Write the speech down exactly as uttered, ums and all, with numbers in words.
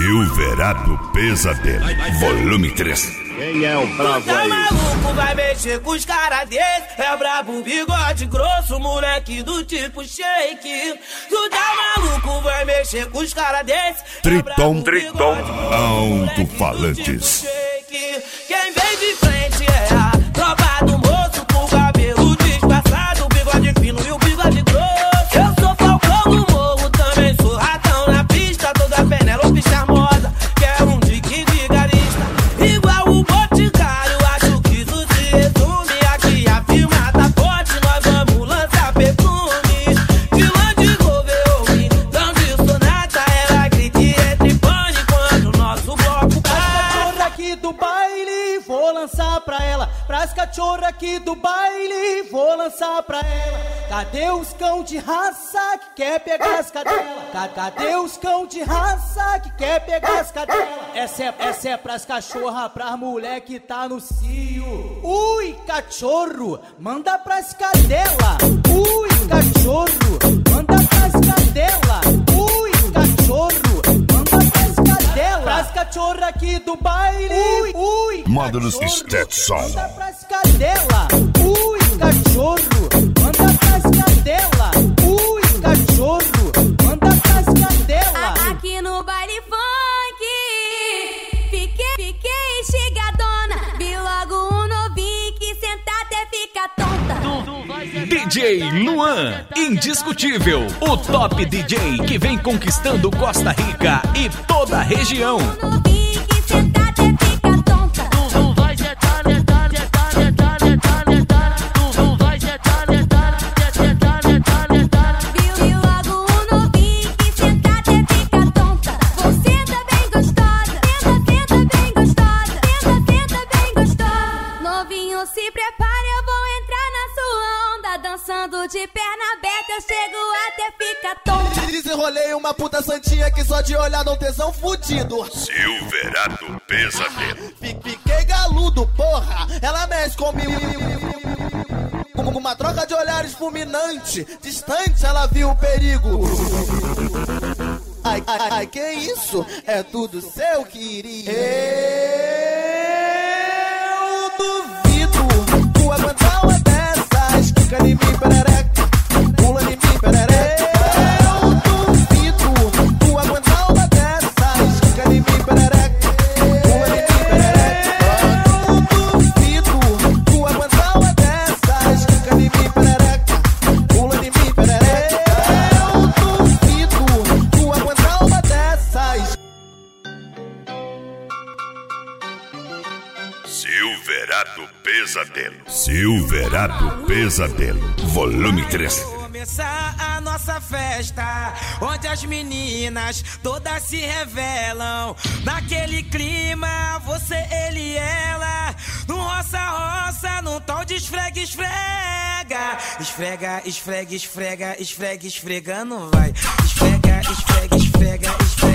Silverado Pesadelo, volume três. Quem é o bravo tu tá aí? maluco, vai mexer com os caras desse. É brabo, bigode grosso, moleque do tipo shake. Tu tá maluco, vai mexer com os caras desse. Triton, Triton, alto-falantes. Quem vem de frente é a tropa do moço, com o cabelo disfarçado, o bigode fino e o bigode grosso. Eu sou Falcão do morro, também sou ratão na pista. Toda Penélope charmosa, quero um dique vigarista. Igual o Boticário, acho que isso se resume. Aqui a firma tá forte, nós vamos lançar perfume. De Land Rover, Land Sonata, ela grita e entra em pânico quando o nosso bloco para. Aqui do baile, vou lançar pra ela. Pras cachorra aqui do baile, vou lançar pra ela. Cadê os cão de raça que quer pegar as cadelas? Cadê os cão de raça que quer pegar as cadelas? Essa é, essa é pras cachorra, pras mulher que tá no cio. Ui, cachorro, manda pras cadela. Ui, cachorro, manda pras cadela. Ui, cachorro, manda pras cadela. Pras cachorra aqui do baile. Ui, ui, Módulos Stetson. manda pras cadela. Ui, cachorro, manda pras cadela. Ui, cachorro, manda pras cadela. Aqui no baile funk, fiquei, fiquei enxergadona. Vi logo um novinho que sentar até fica tonta. D J Luan, indiscutível, o top D J que vem conquistando Costa Rica e toda a região. Um novinho que sentar até fica tonta. Tu vai sentar, sentar, sentar, sentar, sentar, sentar. Tu vai sentar, sentar, sentar, sentar, sentar. Vi logo um novinho que sentar até fica tonta. Você tá bem gostosa, senta, senta bem gostosa, senta, senta bem gostosa. Novinho, se prepare, eu vou entrar na sua onda. Dançando de perna aberta, eu chego até fica tonta. Desenrolei uma puta santinha que só de olhar dá um tesão fudido. Silverado Pesadelo. Fiquei galudo, porra. Ela mexe comigo. Com uma troca de olhares fulminante. Distante, ela viu o perigo. Ai, ai, ai, que isso? É tudo seu, querido. Eu duvido tu aguentar uma dessas. Quica em mim, perereca. Pula em mim, perereca. Silverado Pesadelo. Silverado Pesadelo, volume três. Começar a nossa festa, onde as meninas todas se revelam. Naquele clima, você, ele e ela. No roça-roça, num tom de esfrega, esfrega. Esfrega, esfrega, esfrega, esfrega, esfregando, vai. Esfrega, esfrega, esfrega, esfrega.